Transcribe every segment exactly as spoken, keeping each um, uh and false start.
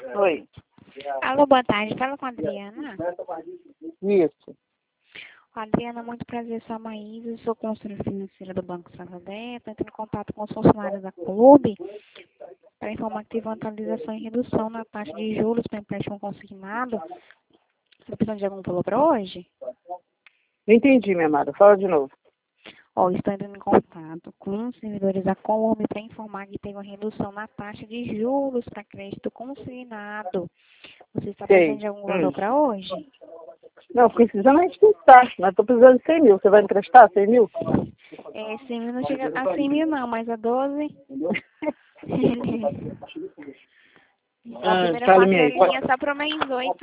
Oi. Alô, boa tarde. Fala com a Adriana. Isso. Adriana, muito prazer, sou a Maísa, sou consultora financeira do Banco Santander. Estou entrando em contato com os funcionários da Clube para informar que teve uma atualização e redução na taxa de juros para empréstimo consignado. Você está precisando de algum valor para hoje? Não entendi, minha amada. Fala de novo. Ó, estou entrando em contato com os servidores da Clube para informar que teve uma redução na taxa de juros para crédito consignado. Você está Sei. precisando de algum valor Hum. para hoje? Não, precisando é de emprestar, mas tô precisando de cem mil. Você vai emprestar cem mil? É, cem mil não chega a cem mil não, mas a doze. A Ah, primeira fale-me aí. parcelinha é só para o mês oito.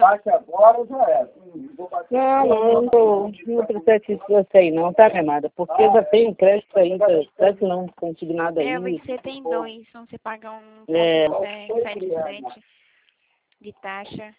Não, não, eu não tô, não precisa disso aí não, tá, minha amada? Porque eu já tenho crédito ainda, crédito não consignado É, eu vi ainda. que você tem dois, então você paga um É. ponto setenta e sete de taxa.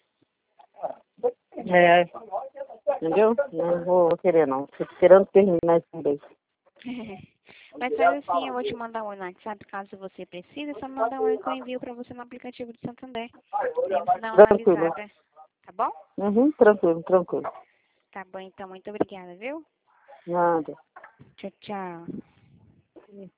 É, entendeu? Não vou querer não, tô esperando terminar esse mês. Mas faz assim, eu vou te mandar um WhatsApp caso você precise, é só me mandar um oi que eu envio para você no aplicativo de Santander. Aí você dá uma Tranquilo. analisada, tá bom? Uhum, tranquilo, tranquilo. Tá bom, então, muito obrigada, viu? Nada. Tchau, tchau.